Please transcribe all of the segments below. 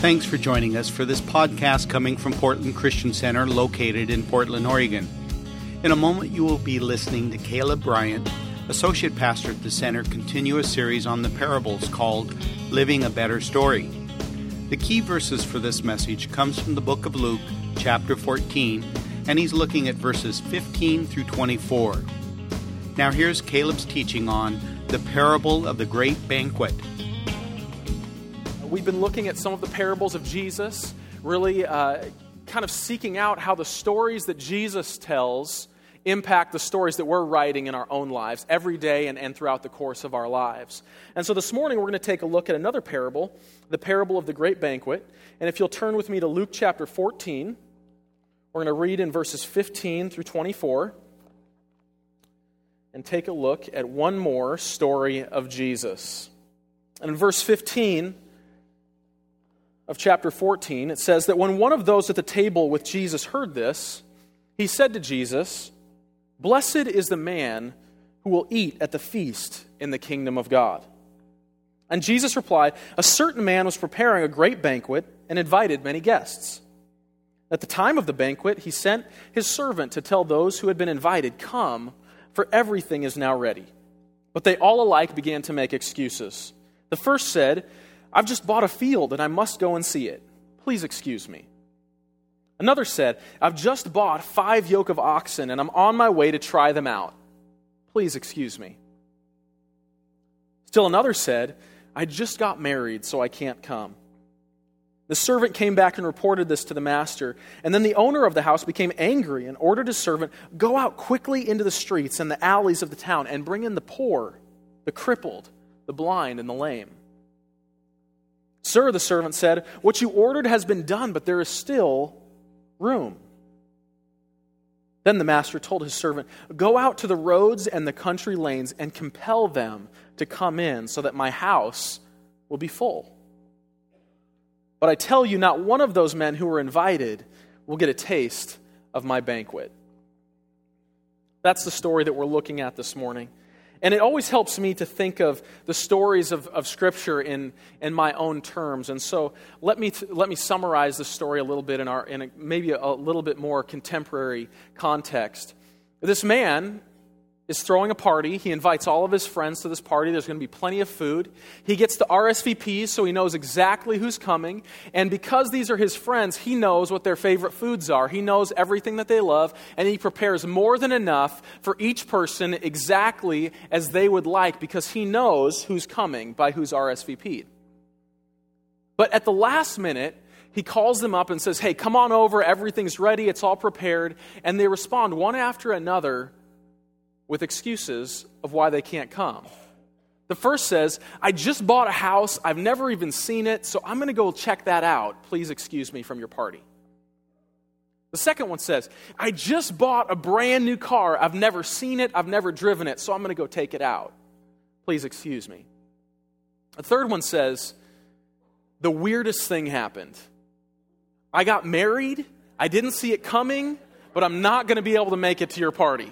Thanks for joining us for this podcast coming from Portland Christian Center, located in Portland, Oregon. In a moment, you will be listening to Caleb Bryant, Associate Pastor at the Center, continue a series on the parables called Living a Better Story. The key verses for this message comes from the book of Luke, chapter 14, and he's looking at verses 15 through 24. Now here's Caleb's teaching on the parable of the great banquet. We've been looking at some of the parables of Jesus, really kind of seeking out how the stories that Jesus tells impact the stories that we're writing in our own lives every day and throughout the course of our lives. And so this morning we're going to take a look at another parable, the parable of the great banquet. And if you'll turn with me to Luke chapter 14, we're going to read in verses 15 through 24 and take a look at one more story of Jesus. And in verse 15 of chapter 14, it says that when one of those at the table with Jesus heard this, he said to Jesus, "Blessed is the man who will eat at the feast in the kingdom of God." And Jesus replied, "A certain man was preparing a great banquet and invited many guests. At the time of the banquet, he sent his servant to tell those who had been invited, 'Come, for everything is now ready.' But they all alike began to make excuses. The first said, 'I've just bought a field and I must go and see it. Please excuse me.' Another said, 'I've just bought 5 yoke of oxen and I'm on my way to try them out. Please excuse me.' Still another said, 'I just got married, so I can't come.' The servant came back and reported this to the master, and then the owner of the house became angry and ordered his servant, 'Go out quickly into the streets and the alleys of the town and bring in the poor, the crippled, the blind, and the lame.' 'Sir,' the servant said, 'what you ordered has been done, but there is still room.' Then the master told his servant, 'Go out to the roads and the country lanes and compel them to come in so that my house will be full. But I tell you, not one of those men who were invited will get a taste of my banquet.'" That's the story that we're looking at this morning. And it always helps me to think of the stories of Scripture in my own terms. And so let me summarize the story a little bit in maybe a little bit more contemporary context. This man is throwing a party. He invites all of his friends to this party. There's going to be plenty of food. He gets the RSVPs, so he knows exactly who's coming. And because these are his friends, he knows what their favorite foods are. He knows everything that they love, and he prepares more than enough for each person exactly as they would like, because he knows who's coming by who's RSVP'd. But at the last minute, he calls them up and says, "Hey, come on over. Everything's ready. It's all prepared." And they respond one after another with excuses of why they can't come. The first says, "I just bought a house. I've never even seen it, so I'm going to go check that out. Please excuse me from your party." The second one says, "I just bought a brand new car. I've never seen it. I've never driven it, so I'm going to go take it out. Please excuse me." The third one says, "The weirdest thing happened. I got married. I didn't see it coming, but I'm not going to be able to make it to your party."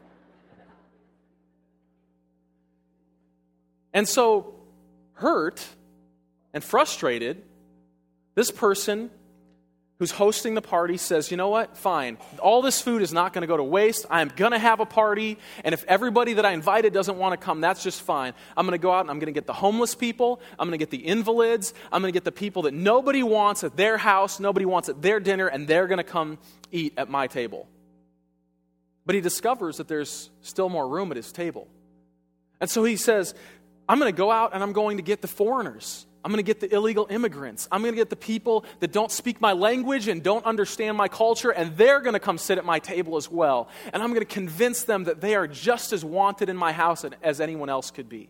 And so, hurt and frustrated, this person who's hosting the party says, "You know what? Fine. All this food is not going to go to waste. I'm going to have a party. And if everybody that I invited doesn't want to come, that's just fine. I'm going to go out and I'm going to get the homeless people. I'm going to get the invalids. I'm going to get the people that nobody wants at their house, nobody wants at their dinner, and they're going to come eat at my table." But he discovers that there's still more room at his table. And so he says, "I'm going to go out and I'm going to get the foreigners. I'm going to get the illegal immigrants. I'm going to get the people that don't speak my language and don't understand my culture, and they're going to come sit at my table as well. And I'm going to convince them that they are just as wanted in my house as anyone else could be.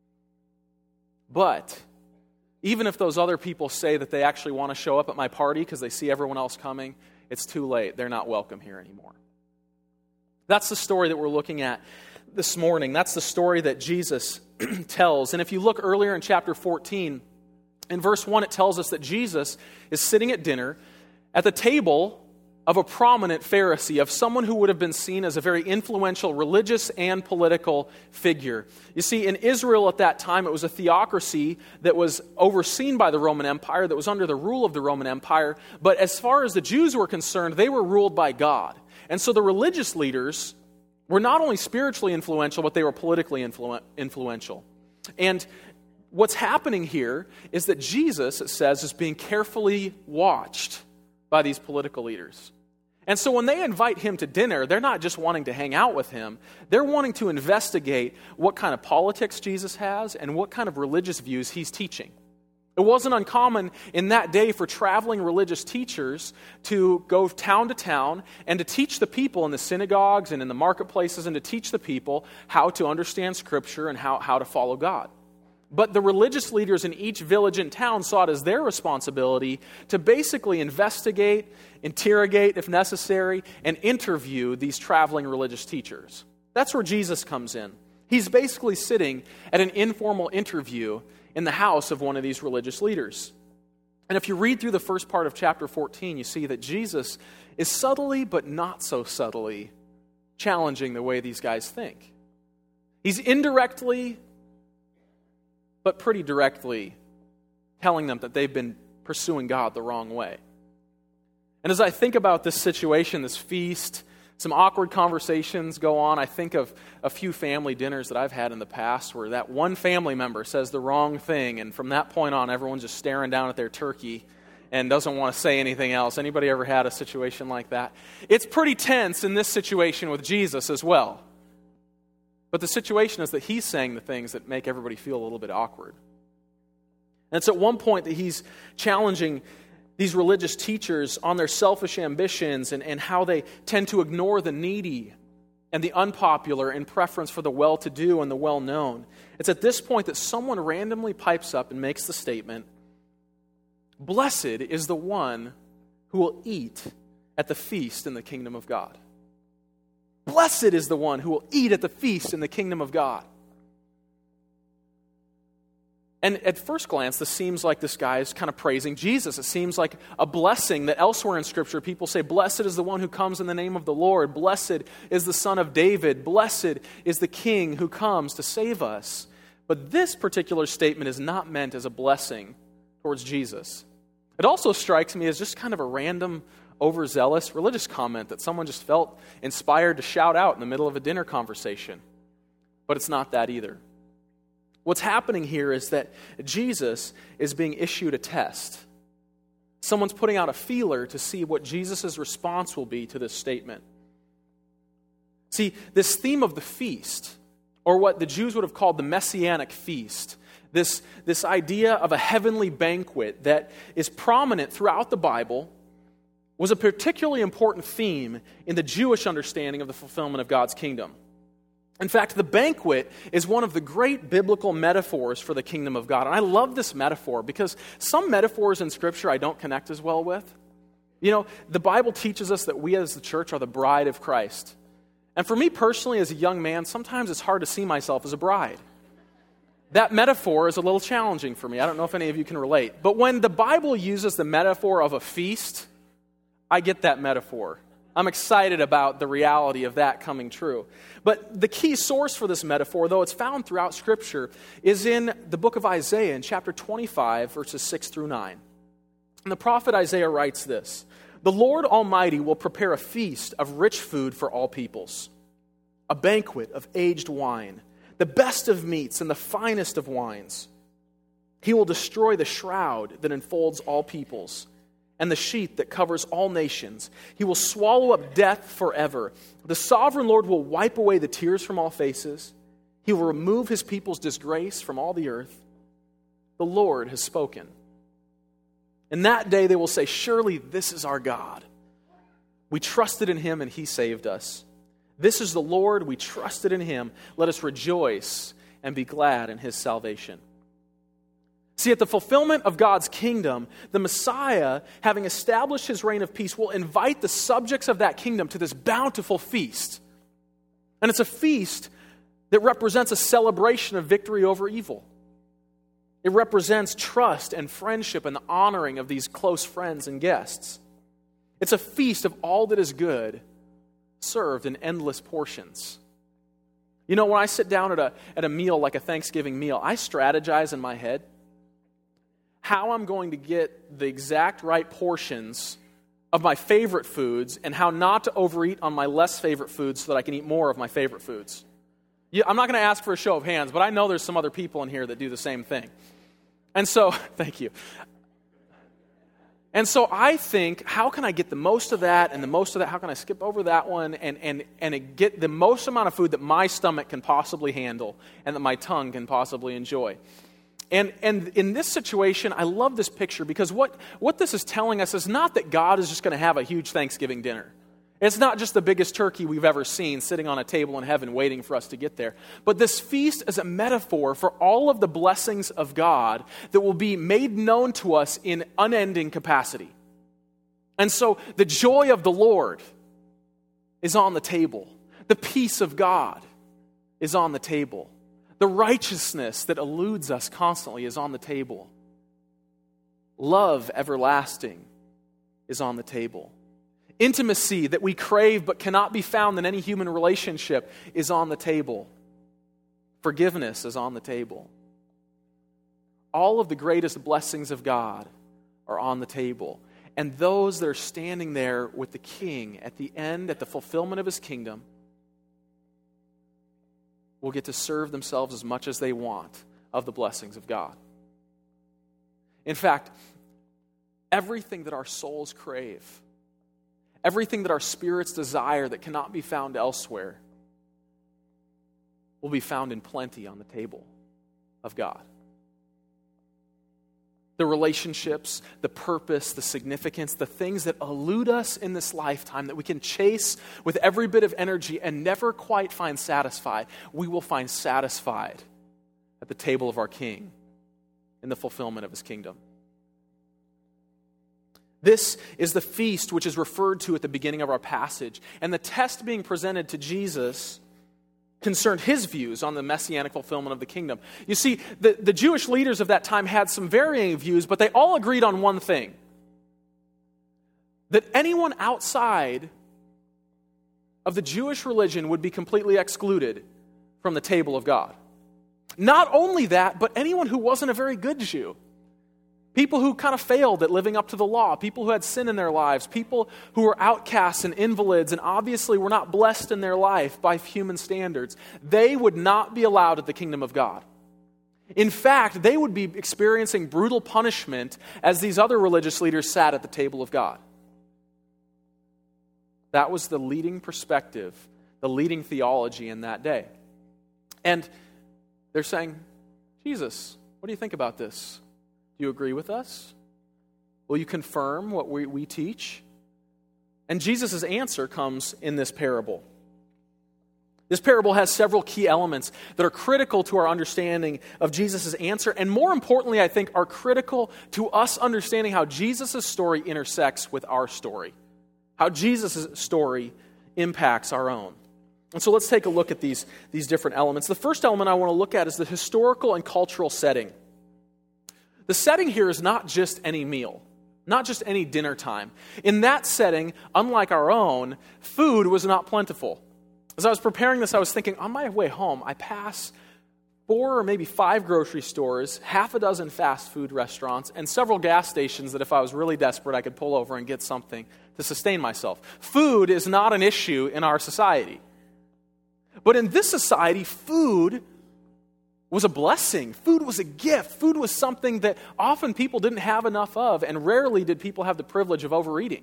But even if those other people say that they actually want to show up at my party because they see everyone else coming, it's too late. They're not welcome here anymore." That's the story that we're looking at this morning. That's the story that Jesus tells. And if you look earlier in chapter 14, in verse 1, it tells us that Jesus is sitting at dinner at the table of a prominent Pharisee, of someone who would have been seen as a very influential religious and political figure. You see, in Israel at that time, it was a theocracy that was overseen by the Roman Empire, that was under the rule of the Roman Empire. But as far as the Jews were concerned, they were ruled by God. And so the religious leaders were not only spiritually influential, but they were politically influential. And what's happening here is that Jesus, it says, is being carefully watched by these political leaders. And so when they invite him to dinner, they're not just wanting to hang out with him. They're wanting to investigate what kind of politics Jesus has and what kind of religious views he's teaching. It wasn't uncommon in that day for traveling religious teachers to go town to town and to teach the people in the synagogues and in the marketplaces and to teach the people how to understand Scripture and how to follow God. But the religious leaders in each village and town saw it as their responsibility to basically investigate, interrogate if necessary, and interview these traveling religious teachers. That's where Jesus comes in. He's basically sitting at an informal interview in the house of one of these religious leaders. And if you read through the first part of chapter 14, you see that Jesus is subtly, but not so subtly, challenging the way these guys think. He's indirectly, but pretty directly telling them that they've been pursuing God the wrong way. And as I think about this situation, this feast, some awkward conversations go on. I think of a few family dinners that I've had in the past where that one family member says the wrong thing, and from that point on, everyone's just staring down at their turkey and doesn't want to say anything else. Anybody ever had a situation like that? It's pretty tense in this situation with Jesus as well. But the situation is that he's saying the things that make everybody feel a little bit awkward. And it's at one point that he's challenging these religious teachers on their selfish ambitions and how they tend to ignore the needy and the unpopular in preference for the well-to-do and the well-known. It's at this point that someone randomly pipes up and makes the statement, "Blessed is the one who will eat at the feast in the kingdom of God." Blessed is the one who will eat at the feast in the kingdom of God. And at first glance, this seems like this guy is kind of praising Jesus. It seems like a blessing that elsewhere in Scripture people say, "Blessed is the one who comes in the name of the Lord. Blessed is the Son of David. Blessed is the King who comes to save us." But this particular statement is not meant as a blessing towards Jesus. It also strikes me as just kind of a random, overzealous religious comment that someone just felt inspired to shout out in the middle of a dinner conversation. But it's not that either. What's happening here is that Jesus is being issued a test. Someone's putting out a feeler to see what Jesus' response will be to this statement. See, this theme of the feast, or what the Jews would have called the Messianic feast, this idea of a heavenly banquet that is prominent throughout the Bible, was a particularly important theme in the Jewish understanding of the fulfillment of God's kingdom. In fact, the banquet is one of the great biblical metaphors for the kingdom of God. And I love this metaphor because some metaphors in Scripture I don't connect as well with. You know, the Bible teaches us that we as the church are the bride of Christ. And for me personally, as a young man, sometimes it's hard to see myself as a bride. That metaphor is a little challenging for me. I don't know if any of you can relate. But when the Bible uses the metaphor of a feast, I get that metaphor. I'm excited about the reality of that coming true. But the key source for this metaphor, though it's found throughout Scripture, is in the book of Isaiah in chapter 25, verses 6 through 9. And the prophet Isaiah writes this, "The Lord Almighty will prepare a feast of rich food for all peoples, a banquet of aged wine, the best of meats and the finest of wines. He will destroy the shroud that enfolds all peoples, and the sheet that covers all nations. He will swallow up death forever. The sovereign Lord will wipe away the tears from all faces. He will remove his people's disgrace from all the earth. The Lord has spoken. In that day they will say, 'Surely this is our God. We trusted in him and he saved us. This is the Lord, we trusted in him. Let us rejoice and be glad in his salvation.'" See, at the fulfillment of God's kingdom, the Messiah, having established his reign of peace, will invite the subjects of that kingdom to this bountiful feast. And it's a feast that represents a celebration of victory over evil. It represents trust and friendship and the honoring of these close friends and guests. It's a feast of all that is good, served in endless portions. You know, when I sit down at a meal like a Thanksgiving meal, I strategize in my head how I'm going to get the exact right portions of my favorite foods and how not to overeat on my less favorite foods so that I can eat more of my favorite foods. I'm not going to ask for a show of hands, but I know there's some other people in here that do the same thing. And so, thank you. And so I think, how can I get the most of that and the most of that? How can I skip over that one and get the most amount of food that my stomach can possibly handle and that my tongue can possibly enjoy? And in this situation, I love this picture because what this is telling us is not that God is just going to have a huge Thanksgiving dinner. It's not just the biggest turkey we've ever seen sitting on a table in heaven waiting for us to get there. But this feast is a metaphor for all of the blessings of God that will be made known to us in unending capacity. And so the joy of the Lord is on the table. The peace of God is on the table. The righteousness that eludes us constantly is on the table. Love everlasting is on the table. Intimacy that we crave but cannot be found in any human relationship is on the table. Forgiveness is on the table. All of the greatest blessings of God are on the table. And those that are standing there with the King at the end, at the fulfillment of His kingdom, will get to serve themselves as much as they want of the blessings of God. In fact, everything that our souls crave, everything that our spirits desire that cannot be found elsewhere will be found in plenty on the table of God. The relationships, the purpose, the significance, the things that elude us in this lifetime that we can chase with every bit of energy and never quite find satisfied, we will find satisfied at the table of our King in the fulfillment of His kingdom. This is the feast which is referred to at the beginning of our passage. And the test being presented to Jesus concerned His views on the messianic fulfillment of the kingdom. You see, the Jewish leaders of that time had some varying views, but they all agreed on one thing. That anyone outside of the Jewish religion would be completely excluded from the table of God. Not only that, but anyone who wasn't a very good Jew. People who kind of failed at living up to the law, people who had sin in their lives, people who were outcasts and invalids and obviously were not blessed in their life by human standards, they would not be allowed at the kingdom of God. In fact, they would be experiencing brutal punishment as these other religious leaders sat at the table of God. That was the leading perspective, the leading theology in that day. And they're saying, Jesus, what do you think about this? Do you agree with us? Will you confirm what we teach? And Jesus' answer comes in this parable. This parable has several key elements that are critical to our understanding of Jesus' answer, and more importantly, I think, are critical to us understanding how Jesus' story intersects with our story, how Jesus' story impacts our own. And so let's take a look at these different elements. The first element I want to look at is the historical and cultural setting. The setting here is not just any meal, not just any dinner time. In that setting, unlike our own, food was not plentiful. As I was preparing this, I was thinking, on my way home, I pass 4 or maybe 5 grocery stores, half a dozen fast food restaurants, and several gas stations that if I was really desperate, I could pull over and get something to sustain myself. Food is not an issue in our society. But in this society, food was a blessing. Food was a gift. Food was something that often people didn't have enough of, and rarely did people have the privilege of overeating.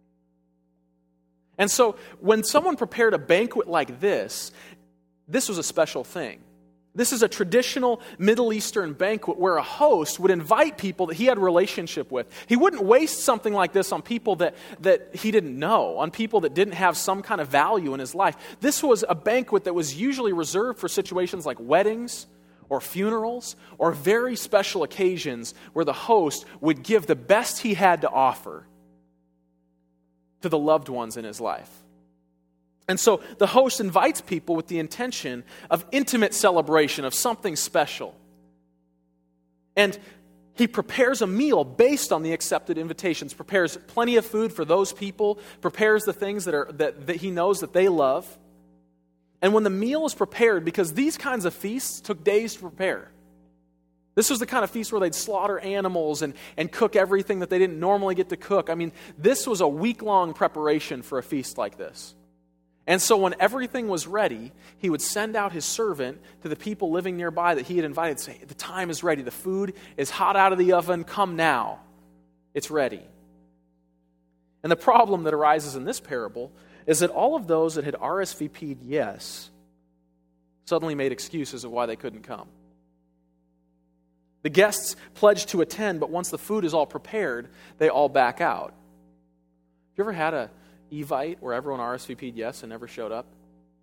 And so when someone prepared a banquet like this was a special thing. This is a traditional Middle Eastern banquet where a host would invite people that he had a relationship with. He wouldn't waste something like this on people that he didn't know, on people that didn't have some kind of value in his life. This was a banquet that was usually reserved for situations like weddings, or funerals, or very special occasions where the host would give the best he had to offer to the loved ones in his life. And so the host invites people with the intention of intimate celebration, of something special. And He prepares a meal based on the accepted invitations, prepares plenty of food for those people, prepares the things that he knows that they love. And when the meal is prepared, because these kinds of feasts took days to prepare. This was the kind of feast where they'd slaughter animals and cook everything that they didn't normally get to cook. I mean, this was a week-long preparation for a feast like this. And so when everything was ready, he would send out his servant to the people living nearby that he had invited, say, the time is ready, the food is hot out of the oven, come now. It's ready. And the problem that arises in this parable is that all of those that had RSVP'd yes suddenly made excuses of why they couldn't come. The guests pledged to attend, but once the food is all prepared, they all back out. Have you ever had a Evite where everyone RSVP'd yes and never showed up?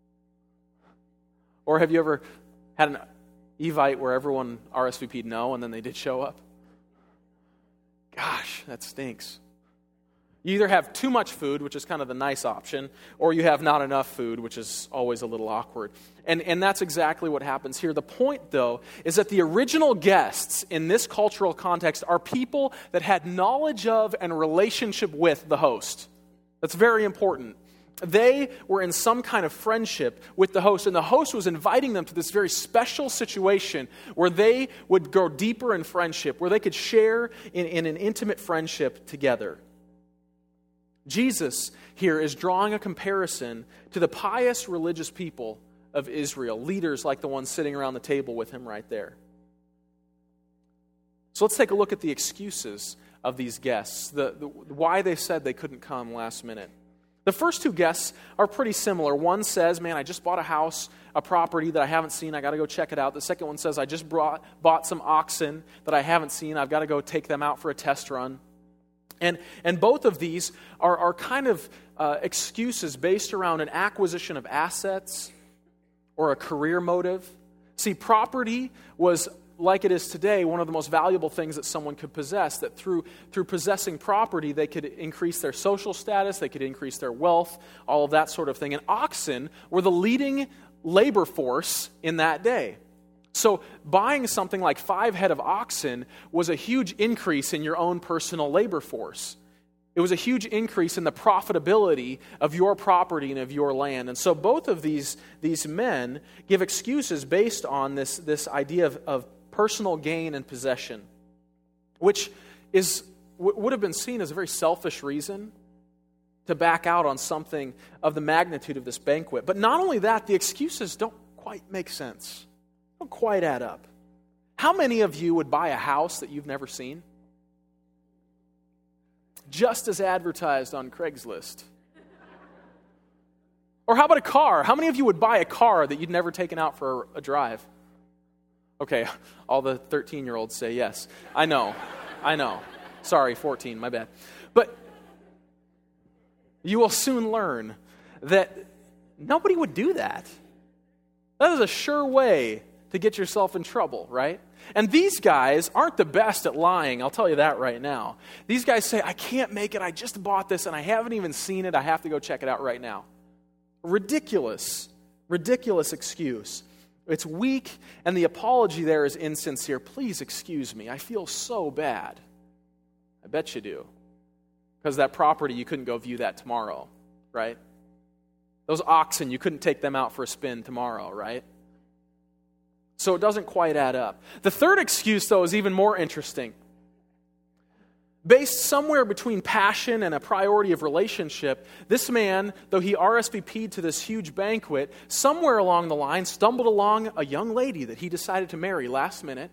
Or have you ever had an Evite where everyone RSVP'd no and then they did show up? Gosh, that stinks. You either have too much food, which is kind of the nice option, or you have not enough food, which is always a little awkward. And that's exactly what happens here. The point, though, is that the original guests in this cultural context are people that had knowledge of and relationship with the host. That's very important. They were in some kind of friendship with the host, and the host was inviting them to this very special situation where they would go deeper in friendship, where they could share in an intimate friendship together. Jesus here is drawing a comparison to the pious religious people of Israel, leaders like the ones sitting around the table with him right there. So let's take a look at the excuses of these guests, why they said they couldn't come last minute. The first two guests are pretty similar. One says, man, I just bought a house, a property that I haven't seen. I got to go check it out. The second one says, I just bought some oxen that I haven't seen. I've got to go take them out for a test run. And both of these are kind of excuses based around an acquisition of assets or a career motive. See, property was, like it is today, one of the most valuable things that someone could possess, that through possessing property, they could increase their social status, they could increase their wealth, all of that sort of thing. And oxen were the leading labor force in that day. So buying something like 5 head of oxen was a huge increase in your own personal labor force. It was a huge increase in the profitability of your property and of your land. And so both of these men give excuses based on this idea of personal gain and possession, which would have been seen as a very selfish reason to back out on something of the magnitude of this banquet. But not only that, the excuses don't quite make sense. Don't quite add up. How many of you would buy a house that you've never seen? Just as advertised on Craigslist. Or how about a car? How many of you would buy a car that you'd never taken out for a drive? Okay, all the 13-year-olds say yes. I know. Sorry, 14, my bad. But you will soon learn that nobody would do that. That is a sure way to get yourself in trouble, right? And these guys aren't the best at lying, I'll tell you that right now. These guys say, I can't make it, I just bought this and I haven't even seen it, I have to go check it out right now. Ridiculous excuse. It's weak, and the apology there is insincere. Please excuse me, I feel so bad. I bet you do. Because that property, you couldn't go view that tomorrow, right? Those oxen, you couldn't take them out for a spin tomorrow, right? So it doesn't quite add up. The third excuse, though, is even more interesting. Based somewhere between passion and a priority of relationship, this man, though he RSVP'd to this huge banquet, somewhere along the line stumbled along a young lady that he decided to marry last minute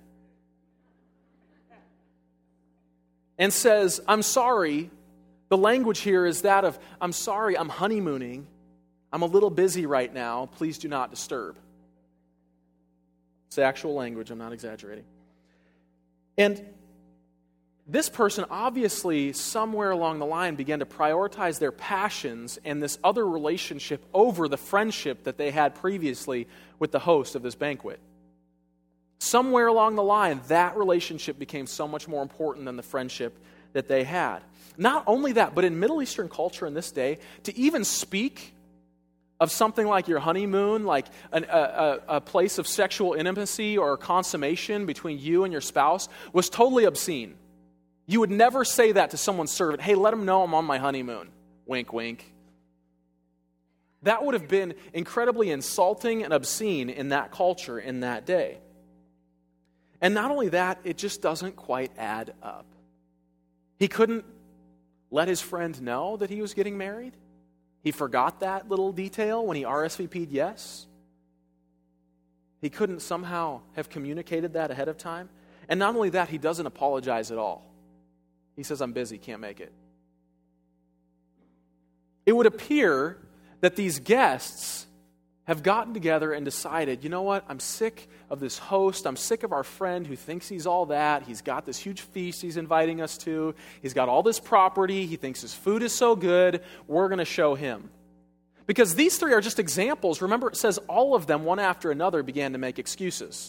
and says, I'm sorry. The language here is that of, I'm sorry, I'm honeymooning. I'm a little busy right now. Please do not disturb. It's the actual language. I'm not exaggerating. And this person obviously, somewhere along the line, began to prioritize their passions and this other relationship over the friendship that they had previously with the host of this banquet. Somewhere along the line, that relationship became so much more important than the friendship that they had. Not only that, but in Middle Eastern culture in this day, to even speak of something like your honeymoon, like a place of sexual intimacy or consummation between you and your spouse, was totally obscene. You would never say that to someone's servant. Hey, let them know I'm on my honeymoon. Wink, wink. That would have been incredibly insulting and obscene in that culture in that day. And not only that, it just doesn't quite add up. He couldn't let his friend know that he was getting married. He forgot that little detail when he RSVP'd yes. He couldn't somehow have communicated that ahead of time. And not only that, he doesn't apologize at all. He says, I'm busy, can't make it. It would appear that these guests have gotten together and decided, you know what, I'm sick of this host. I'm sick of our friend who thinks he's all that. He's got this huge feast he's inviting us to. He's got all this property. He thinks his food is so good. We're going to show him. Because these three are just examples. Remember, it says all of them, one after another, began to make excuses.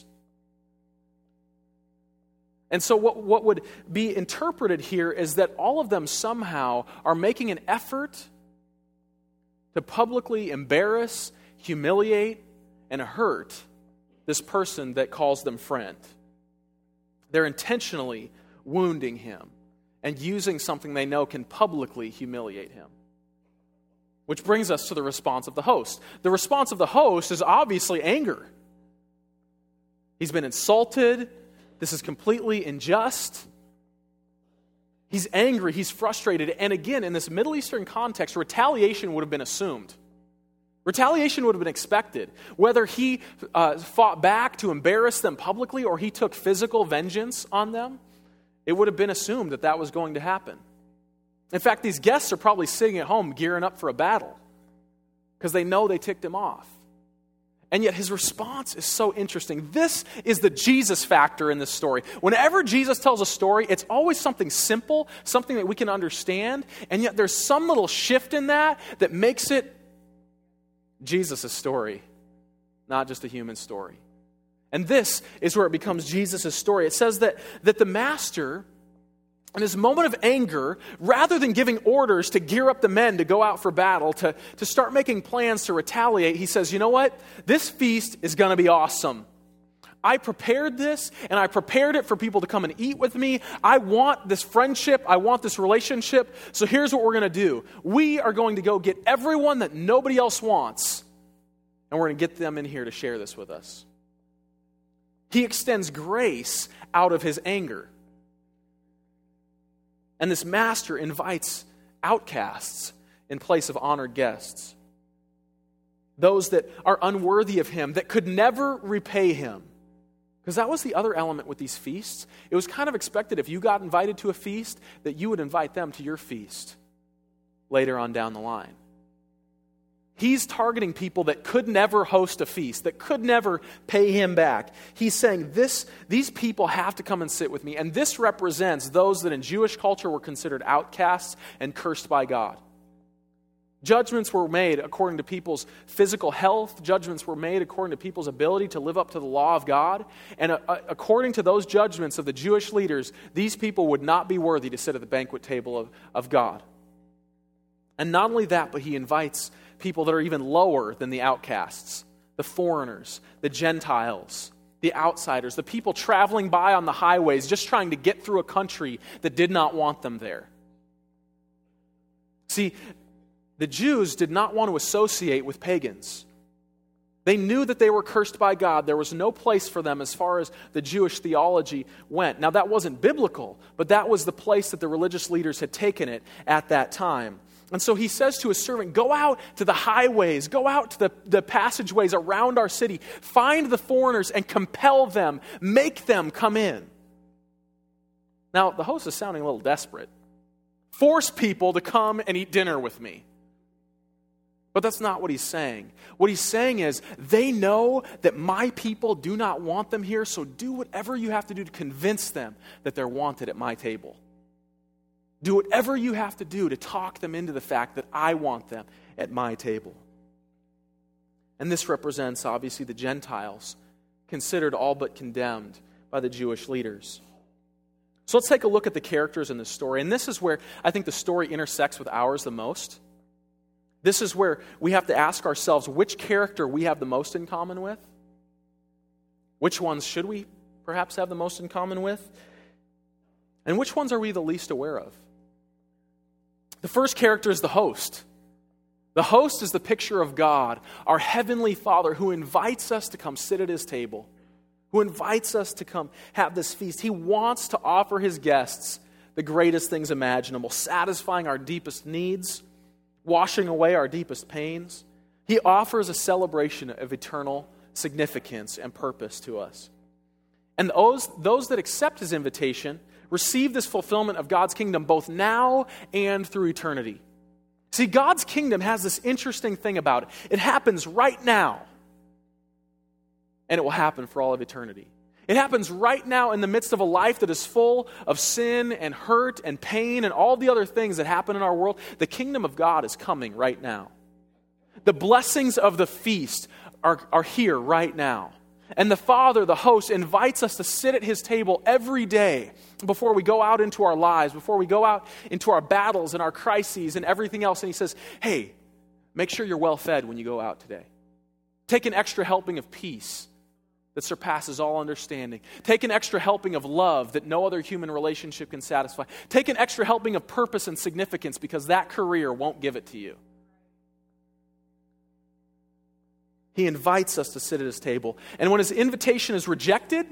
And so what would be interpreted here is that all of them somehow are making an effort to publicly embarrass, humiliate, and hurt this person that calls them friend. They're intentionally wounding him and using something they know can publicly humiliate him. Which brings us to the response of the host. The response of the host is obviously anger. He's been insulted. This is completely unjust. He's angry. He's frustrated. And again, in this Middle Eastern context, retaliation would have been assumed. Retaliation would have been expected. Whether he fought back to embarrass them publicly or he took physical vengeance on them, it would have been assumed that that was going to happen. In fact, these guests are probably sitting at home gearing up for a battle because they know they ticked him off. And yet his response is so interesting. This is the Jesus factor in this story. Whenever Jesus tells a story, it's always something simple, something that we can understand, and yet there's some little shift in that makes it Jesus' story, not just a human story. And this is where it becomes Jesus' story. It says that the master, in his moment of anger, rather than giving orders to gear up the men to go out for battle, to start making plans to retaliate, he says, you know what? This feast is going to be awesome. I prepared this, and I prepared it for people to come and eat with me. I want this friendship. I want this relationship. So here's what we're going to do. We are going to go get everyone that nobody else wants, and we're going to get them in here to share this with us. He extends grace out of his anger. And this master invites outcasts in place of honored guests. Those that are unworthy of him, that could never repay him. Because that was the other element with these feasts. It was kind of expected if you got invited to a feast, that you would invite them to your feast later on down the line. He's targeting people that could never host a feast, that could never pay him back. He's saying, these people have to come and sit with me. And this represents those that in Jewish culture were considered outcasts and cursed by God. Judgments were made according to people's physical health. Judgments were made according to people's ability to live up to the law of God. And according to those judgments of the Jewish leaders, these people would not be worthy to sit at the banquet table of God. And not only that, but he invites people that are even lower than the outcasts, the foreigners, the Gentiles, the outsiders, the people traveling by on the highways just trying to get through a country that did not want them there. See, the Jews did not want to associate with pagans. They knew that they were cursed by God. There was no place for them as far as the Jewish theology went. Now, that wasn't biblical, but that was the place that the religious leaders had taken it at that time. And so he says to his servant, go out to the highways, go out to the passageways around our city, find the foreigners and compel them, make them come in. Now, the host is sounding a little desperate. Force people to come and eat dinner with me. But that's not what he's saying. What he's saying is, they know that my people do not want them here, so do whatever you have to do to convince them that they're wanted at my table. Do whatever you have to do to talk them into the fact that I want them at my table. And this represents, obviously, the Gentiles, considered all but condemned by the Jewish leaders. So let's take a look at the characters in this story. And this is where I think the story intersects with ours the most. This is where we have to ask ourselves which character we have the most in common with. Which ones should we perhaps have the most in common with? And which ones are we the least aware of? The first character is the host. The host is the picture of God, our heavenly Father, who invites us to come sit at his table, who invites us to come have this feast. He wants to offer his guests the greatest things imaginable, satisfying our deepest needs, washing away our deepest pains. He offers a celebration of eternal significance and purpose to us. And those that accept his invitation receive this fulfillment of God's kingdom both now and through eternity. See, God's kingdom has this interesting thing about it. It happens right now, and it will happen for all of eternity. It happens right now in the midst of a life that is full of sin and hurt and pain and all the other things that happen in our world. The kingdom of God is coming right now. The blessings of the feast are here right now. And the Father, the host, invites us to sit at his table every day before we go out into our lives, before we go out into our battles and our crises and everything else. And he says, hey, make sure you're well fed when you go out today. Take an extra helping of peace that surpasses all understanding. Take an extra helping of love that no other human relationship can satisfy. Take an extra helping of purpose and significance because that career won't give it to you. He invites us to sit at his table. And when his invitation is rejected,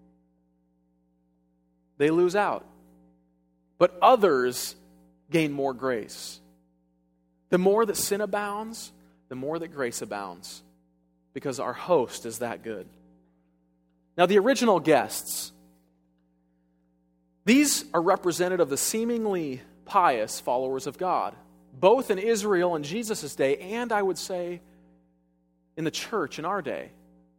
they lose out. But others gain more grace. The more that sin abounds, the more that grace abounds. Because our host is that good. Now, the original guests, these are representative of the seemingly pious followers of God, both in Israel in Jesus' day and, I would say, in the church in our day.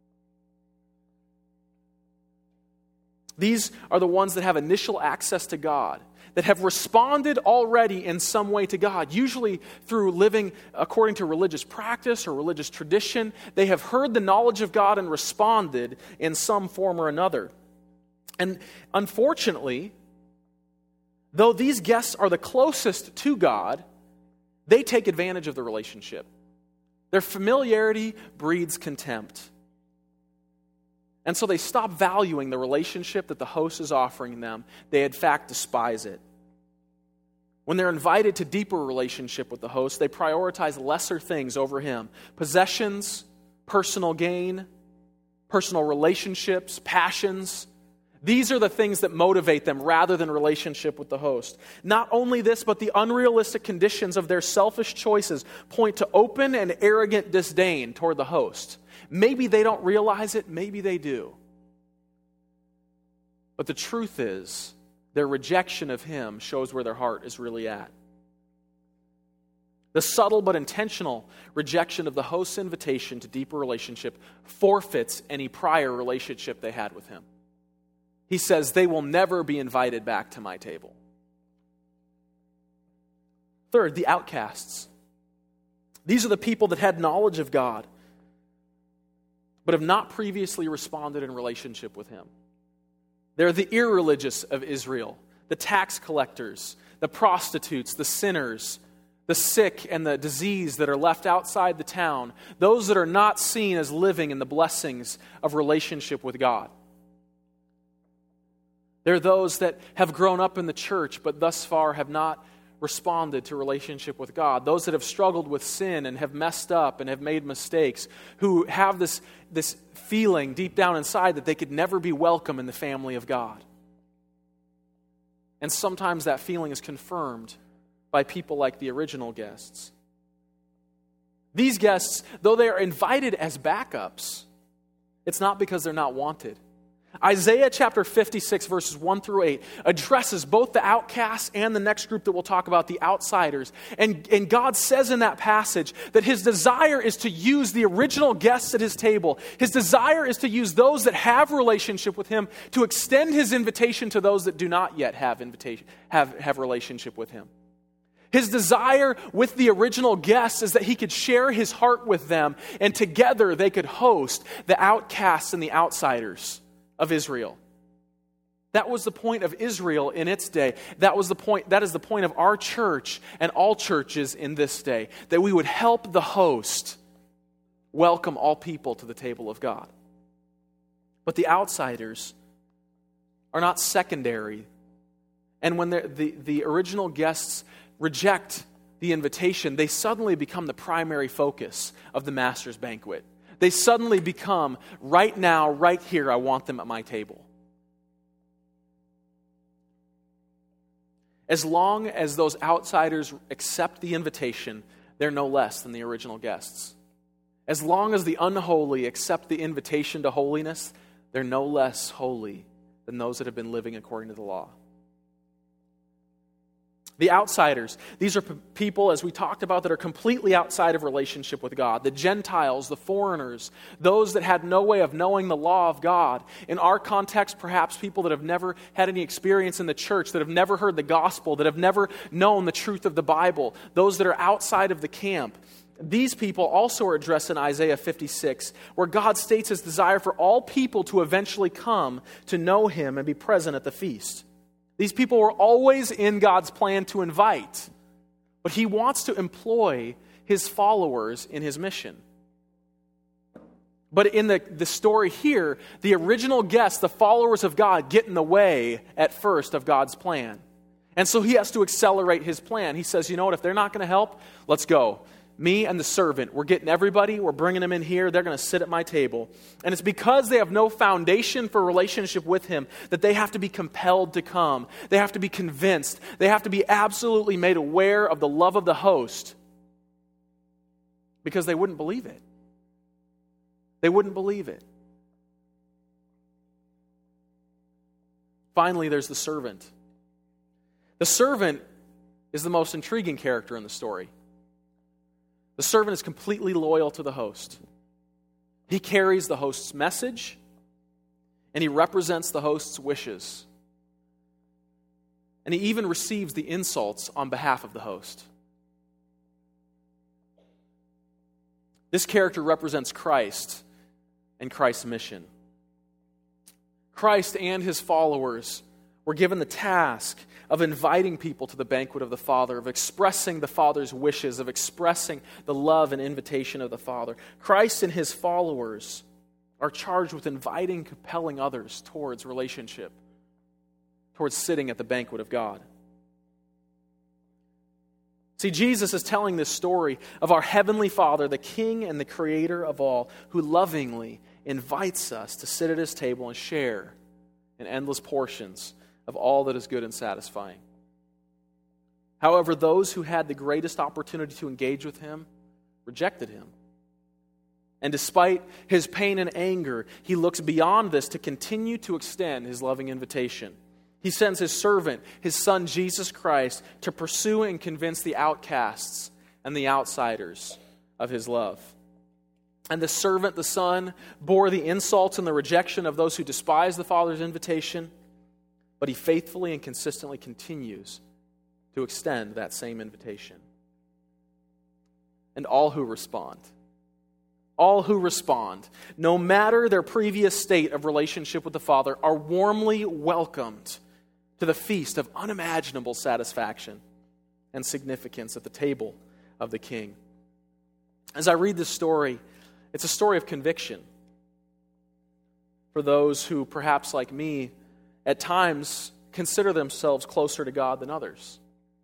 These are the ones that have initial access to God, that have responded already in some way to God, usually through living according to religious practice or religious tradition. They have heard the knowledge of God and responded in some form or another. And unfortunately, though these guests are the closest to God, they take advantage of the relationship. Their familiarity breeds contempt. And so they stop valuing the relationship that the host is offering them. They, in fact, despise it. When they're invited to deeper relationship with the host, they prioritize lesser things over him. Possessions, personal gain, personal relationships, passions. These are the things that motivate them rather than relationship with the host. Not only this, but the unrealistic conditions of their selfish choices point to open and arrogant disdain toward the host. Maybe they don't realize it, maybe they do. But the truth is, their rejection of him shows where their heart is really at. The subtle but intentional rejection of the host's invitation to deeper relationship forfeits any prior relationship they had with him. He says, they will never be invited back to my table. Third, the outcasts. These are the people that had knowledge of God, but have not previously responded in relationship with him. They're the irreligious of Israel, the tax collectors, the prostitutes, the sinners, the sick and the diseased that are left outside the town, those that are not seen as living in the blessings of relationship with God. They're those that have grown up in the church, but thus far have not responded to relationship with God. Those that have struggled with sin and have messed up and have made mistakes, who have this feeling deep down inside that they could never be welcome in the family of God. And sometimes that feeling is confirmed by people like the original guests. These guests, though they are invited as backups, it's not because they're not wanted. Isaiah chapter 56 verses 1 through 8 addresses both the outcasts and the next group that we'll talk about, the outsiders. And God says in that passage that his desire is to use the original guests at his table. His desire is to use those that have relationship with him to extend his invitation to those that do not yet have relationship with him. His desire with the original guests is that he could share his heart with them, and together they could host the outcasts and the outsiders of Israel. That was the point of Israel in its day. That is the point of our church and all churches in this day, that we would help the host welcome all people to the table of God. But the outsiders are not secondary. And when the original guests reject the invitation, they suddenly become the primary focus of the master's banquet. They suddenly become, right now, right here, I want them at my table. As long as those outsiders accept the invitation, they're no less than the original guests. As long as the unholy accept the invitation to holiness, they're no less holy than those that have been living according to the law. The outsiders, these are people, as we talked about, that are completely outside of relationship with God. The Gentiles, the foreigners, those that had no way of knowing the law of God. In our context, perhaps people that have never had any experience in the church, that have never heard the gospel, that have never known the truth of the Bible, those that are outside of the camp. These people also are addressed in Isaiah 56, where God states His desire for all people to eventually come to know Him and be present at the feast. These people were always in God's plan to invite, but He wants to employ His followers in His mission. But in the story here, the original guests, the followers of God, get in the way at first of God's plan. And so He has to accelerate His plan. He says, you know what, if they're not going to help, let's go. Me and the servant, we're getting everybody, we're bringing them in here, they're going to sit at my table. And it's because they have no foundation for relationship with Him that they have to be compelled to come. They have to be convinced. They have to be absolutely made aware of the love of the host, because they wouldn't believe it. They wouldn't believe it. Finally, there's the servant. The servant is the most intriguing character in the story. The servant is completely loyal to the host. He carries the host's message, and he represents the host's wishes. And he even receives the insults on behalf of the host. This character represents Christ and Christ's mission. Christ and His followers were given the task of inviting people to the banquet of the Father, of expressing the Father's wishes, of expressing the love and invitation of the Father. Christ and His followers are charged with inviting, compelling others towards relationship, towards sitting at the banquet of God. See, Jesus is telling this story of our Heavenly Father, the King and the Creator of all, who lovingly invites us to sit at His table and share in endless portions of all that is good and satisfying. However, those who had the greatest opportunity to engage with Him rejected Him. And despite His pain and anger, He looks beyond this to continue to extend His loving invitation. He sends His servant, His Son Jesus Christ, to pursue and convince the outcasts and the outsiders of His love. And the servant, the Son, bore the insults and the rejection of those who despise the Father's invitation, but He faithfully and consistently continues to extend that same invitation. And all who respond, no matter their previous state of relationship with the Father, are warmly welcomed to the feast of unimaginable satisfaction and significance at the table of the King. As I read this story, it's a story of conviction for those who, perhaps like me, at times consider themselves closer to God than others.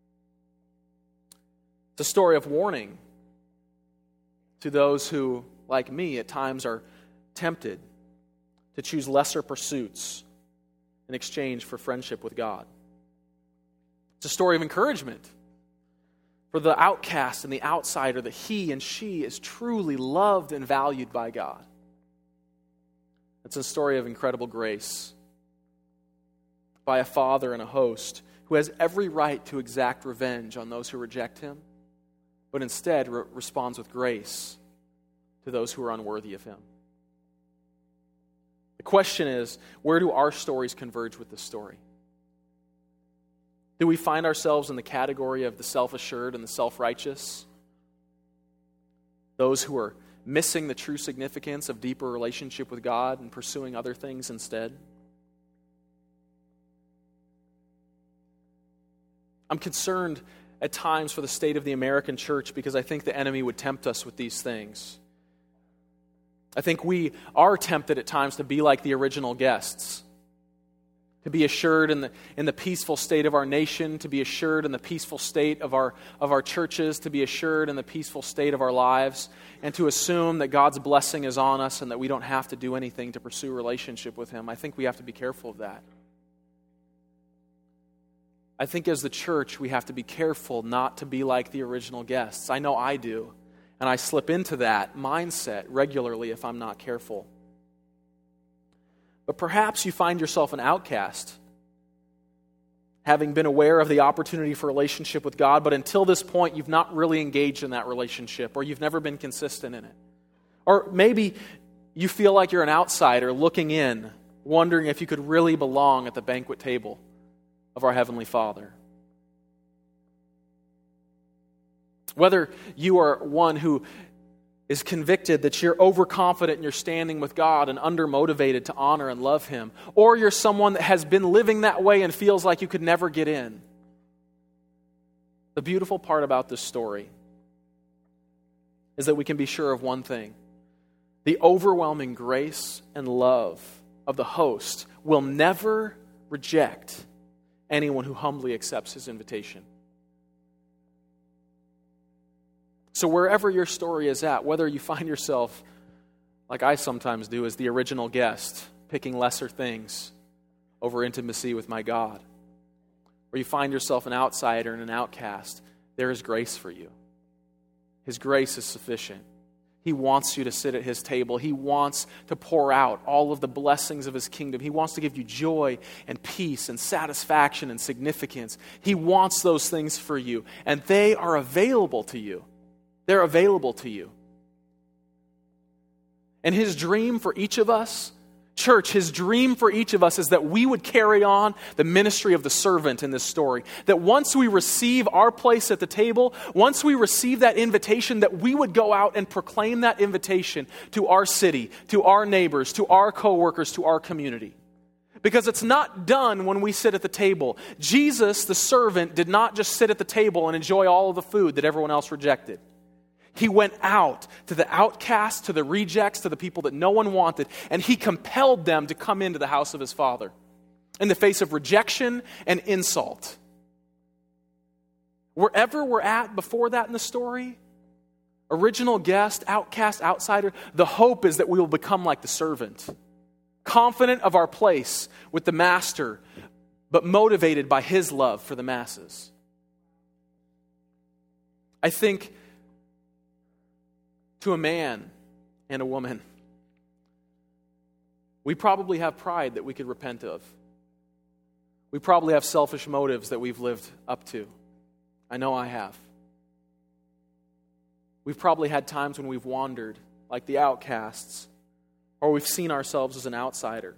It's a story of warning to those who, like me, at times are tempted to choose lesser pursuits in exchange for friendship with God. It's a story of encouragement for the outcast and the outsider, that he and she is truly loved and valued by God. It's a story of incredible grace by a father and a host who has every right to exact revenge on those who reject Him, but instead responds with grace to those who are unworthy of Him. The question is, where do our stories converge with this story? Do we find ourselves in the category of the self-assured and the self-righteous? Those who are missing the true significance of deeper relationship with God and pursuing other things instead? I'm concerned at times for the state of the American church because I think the enemy would tempt us with these things. I think we are tempted at times to be like the original guests, to be assured in the peaceful state of our nation, to be assured in the peaceful state of our churches, to be assured in the peaceful state of our lives, and to assume that God's blessing is on us and that we don't have to do anything to pursue a relationship with Him. I think we have to be careful of that. I think as the church, we have to be careful not to be like the original guests. I know I do, and I slip into that mindset regularly if I'm not careful. But perhaps you find yourself an outcast, having been aware of the opportunity for relationship with God, but until this point, you've not really engaged in that relationship, or you've never been consistent in it. Or maybe you feel like you're an outsider looking in, wondering if you could really belong at the banquet table of our Heavenly Father. Whether you are one who is convicted that you're overconfident in your standing with God and undermotivated to honor and love Him, or you're someone that has been living that way and feels like you could never get in. The beautiful part about this story is that we can be sure of one thing. The overwhelming grace and love of the host will never reject anyone who humbly accepts His invitation. So wherever your story is at, whether you find yourself, like I sometimes do, as the original guest, picking lesser things over intimacy with my God, or you find yourself an outsider and an outcast, there is grace for you. His grace is sufficient. He wants you to sit at His table. He wants to pour out all of the blessings of His kingdom. He wants to give you joy and peace and satisfaction and significance. He wants those things for you, and they are available to you. They're available to you. And His dream for each of us, church, His dream for each of us is that we would carry on the ministry of the servant in this story. That once we receive our place at the table, once we receive that invitation, that we would go out and proclaim that invitation to our city, to our neighbors, to our coworkers, to our community. Because it's not done when we sit at the table. Jesus, the servant, did not just sit at the table and enjoy all of the food that everyone else rejected. He went out to the outcasts, to the rejects, to the people that no one wanted, and He compelled them to come into the house of His Father in the face of rejection and insult. Wherever we're at before that in the story, original guest, outcast, outsider, the hope is that we will become like the servant, confident of our place with the Master, but motivated by His love for the masses. I think to a man and a woman, we probably have pride that we could repent of. We probably have selfish motives that we've lived up to. I know I have. We've probably had times when we've wandered like the outcasts, or we've seen ourselves as an outsider.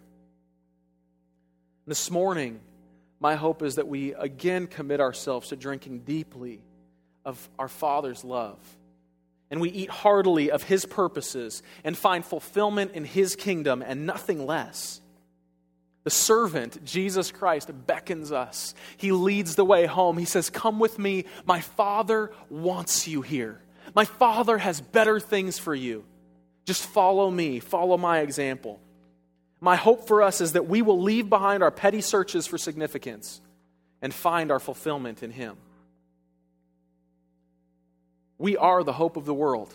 This morning, my hope is that we again commit ourselves to drinking deeply of our Father's love. And we eat heartily of His purposes and find fulfillment in His kingdom and nothing less. The servant, Jesus Christ, beckons us. He leads the way home. He says, "Come with me. My Father wants you here. My Father has better things for you. Just follow me. Follow my example." My hope for us is that we will leave behind our petty searches for significance and find our fulfillment in Him. We are the hope of the world.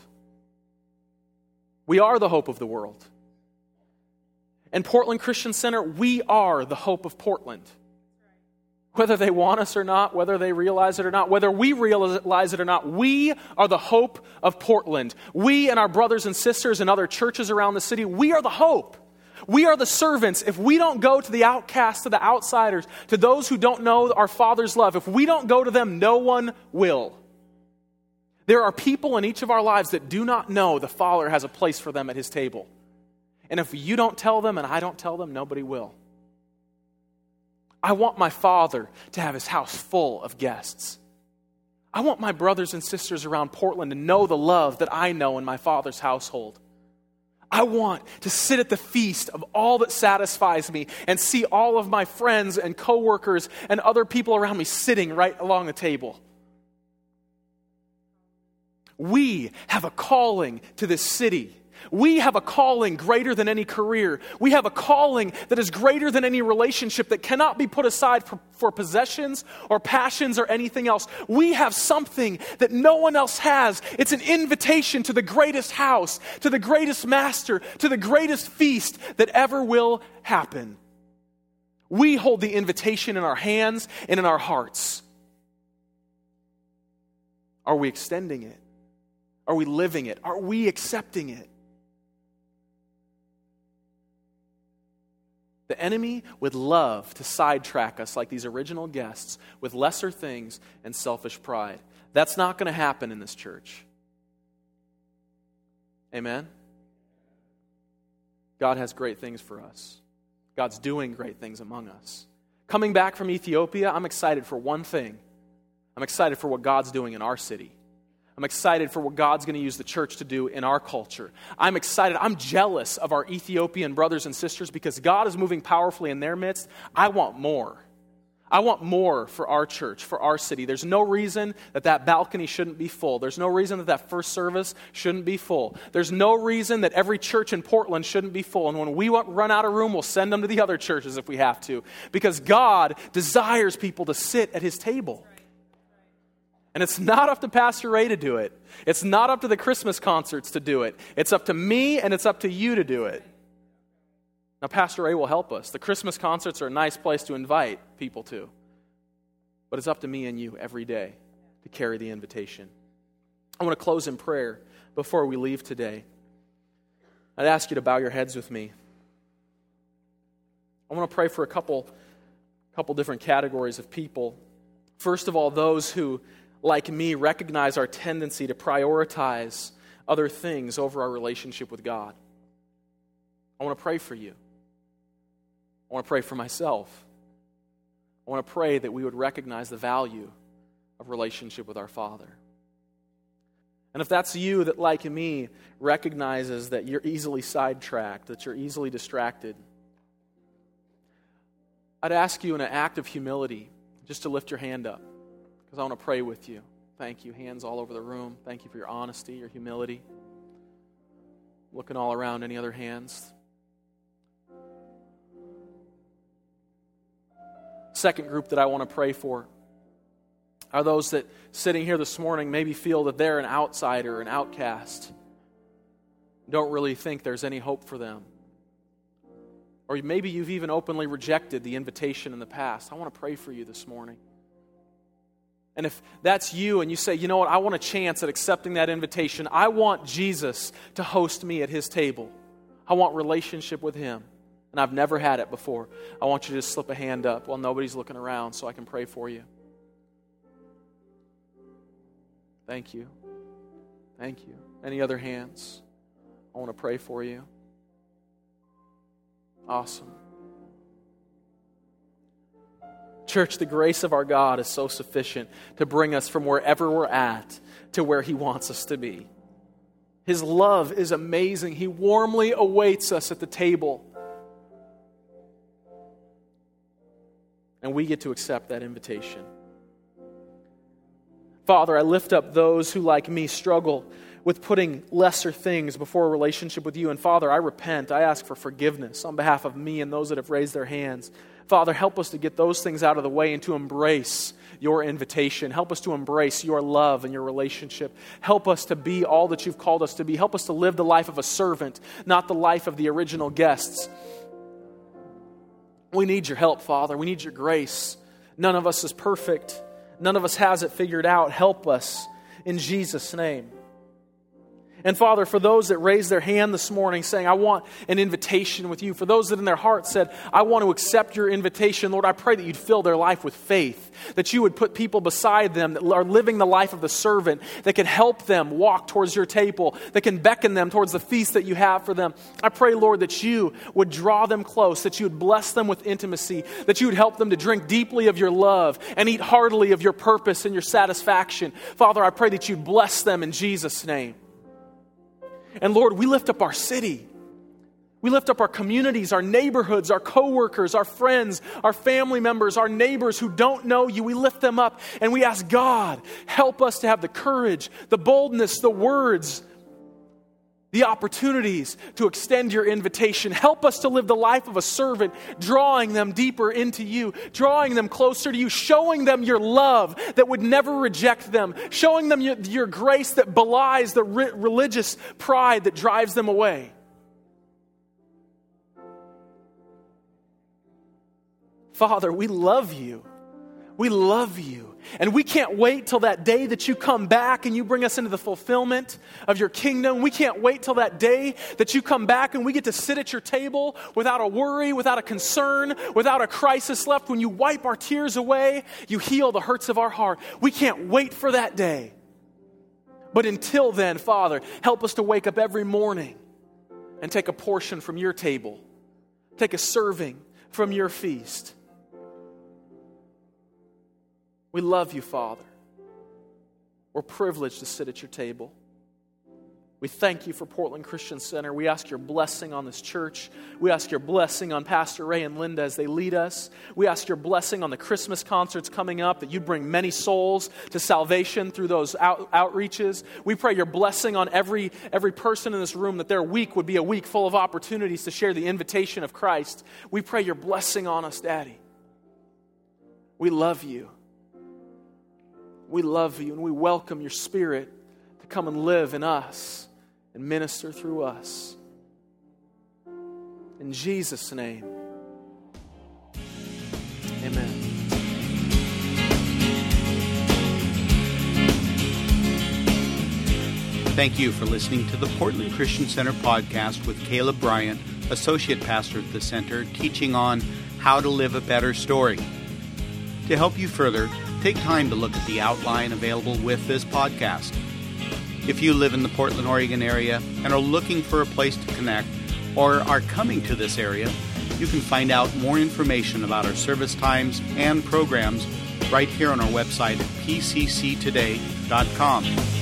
We are the hope of the world. And Portland Christian Center, we are the hope of Portland. Whether they want us or not, whether they realize it or not, whether we realize it or not, we are the hope of Portland. We and our brothers and sisters and other churches around the city, we are the hope. We are the servants. If we don't go to the outcasts, to the outsiders, to those who don't know our Father's love, if we don't go to them, no one will. There are people in each of our lives that do not know the Father has a place for them at His table. And if you don't tell them and I don't tell them, nobody will. I want my Father to have His house full of guests. I want my brothers and sisters around Portland to know the love that I know in my Father's household. I want to sit at the feast of all that satisfies me and see all of my friends and coworkers and other people around me sitting right along the table. We have a calling to this city. We have a calling greater than any career. We have a calling that is greater than any relationship that cannot be put aside for possessions or passions or anything else. We have something that no one else has. It's an invitation to the greatest house, to the greatest master, to the greatest feast that ever will happen. We hold the invitation in our hands and in our hearts. Are we extending it? Are we living it? Are we accepting it? The enemy would love to sidetrack us like these original guests with lesser things and selfish pride. That's not going to happen in this church. Amen? God has great things for us. God's doing great things among us. Coming back from Ethiopia, I'm excited for one thing. I'm excited for what God's doing in our city. I'm excited for what God's going to use the church to do in our culture. I'm excited. I'm jealous of our Ethiopian brothers and sisters because God is moving powerfully in their midst. I want more. I want more for our church, for our city. There's no reason that balcony shouldn't be full. There's no reason that first service shouldn't be full. There's no reason that every church in Portland shouldn't be full. And when we run out of room, we'll send them to the other churches if we have to. Because God desires people to sit at His table. And it's not up to Pastor Ray to do it. It's not up to the Christmas concerts to do it. It's up to me and it's up to you to do it. Now, Pastor Ray will help us. The Christmas concerts are a nice place to invite people to. But it's up to me and you every day to carry the invitation. I want to close in prayer before we leave today. I'd ask you to bow your heads with me. I want to pray for a couple different categories of people. First of all, those who, like me, recognize our tendency to prioritize other things over our relationship with God. I want to pray for you. I want to pray for myself. I want to pray that we would recognize the value of relationship with our Father. And if that's you that, like me, recognizes that you're easily sidetracked, that you're easily distracted, I'd ask you in an act of humility just to lift your hand up, because I want to pray with you. Thank you. Hands all over the room. Thank you for your honesty, your humility. Looking all around. Any other hands? Second group that I want to pray for are those that sitting here this morning maybe feel that they're an outsider, an outcast. Don't really think there's any hope for them. Or maybe you've even openly rejected the invitation in the past. I want to pray for you this morning. And if that's you and you say, you know what, I want a chance at accepting that invitation. I want Jesus to host me at His table. I want relationship with Him. And I've never had it before. I want you to just slip a hand up while nobody's looking around so I can pray for you. Thank you. Thank you. Any other hands? I want to pray for you. Awesome. Church, the grace of our God is so sufficient to bring us from wherever we're at to where He wants us to be. His love is amazing. He warmly awaits us at the table. And we get to accept that invitation. Father, I lift up those who, like me, struggle with putting lesser things before a relationship with You. And Father, I repent. I ask for forgiveness on behalf of me and those that have raised their hands. Father, help us to get those things out of the way and to embrace Your invitation. Help us to embrace Your love and Your relationship. Help us to be all that You've called us to be. Help us to live the life of a servant, not the life of the original guests. We need Your help, Father. We need Your grace. None of us is perfect. None of us has it figured out. Help us in Jesus' name. And Father, for those that raised their hand this morning saying, I want an invitation with You, for those that in their heart said, I want to accept Your invitation, Lord, I pray that You'd fill their life with faith, that You would put people beside them that are living the life of the servant, that can help them walk towards Your table, that can beckon them towards the feast that You have for them. I pray, Lord, that You would draw them close, that You would bless them with intimacy, that You would help them to drink deeply of Your love and eat heartily of Your purpose and Your satisfaction. Father, I pray that You'd bless them in Jesus' name. And Lord, we lift up our city. We lift up our communities, our neighborhoods, our coworkers, our friends, our family members, our neighbors who don't know you. We lift them up and we ask, God, help us to have the courage, the boldness, the words, the opportunities to extend your invitation. Help us to live the life of a servant, drawing them deeper into you, drawing them closer to you, showing them your love that would never reject them, showing them your grace that belies the religious pride that drives them away. Father, we love you. We love you. And we can't wait till that day that you come back and you bring us into the fulfillment of your kingdom. We can't wait till that day that you come back and we get to sit at your table without a worry, without a concern, without a crisis left. When you wipe our tears away, you heal the hurts of our heart. We can't wait for that day. But until then, Father, help us to wake up every morning and take a portion from your table. Take a serving from your feast. We love you, Father. We're privileged to sit at your table. We thank you for Portland Christian Center. We ask your blessing on this church. We ask your blessing on Pastor Ray and Linda as they lead us. We ask your blessing on the Christmas concerts coming up, that you'd bring many souls to salvation through those outreaches. We pray your blessing on every person in this room, that their week would be a week full of opportunities to share the invitation of Christ. We pray your blessing on us, Daddy. We love you. We love you and we welcome your Spirit to come and live in us and minister through us. In Jesus' name, amen. Thank you for listening to the Portland Christian Center podcast with Caleb Bryant, Associate Pastor at the Center, teaching on how to live a better story. To help you further, take time to look at the outline available with this podcast. If you live in the Portland, Oregon area and are looking for a place to connect or are coming to this area, you can find out more information about our service times and programs right here on our website at pcctoday.com.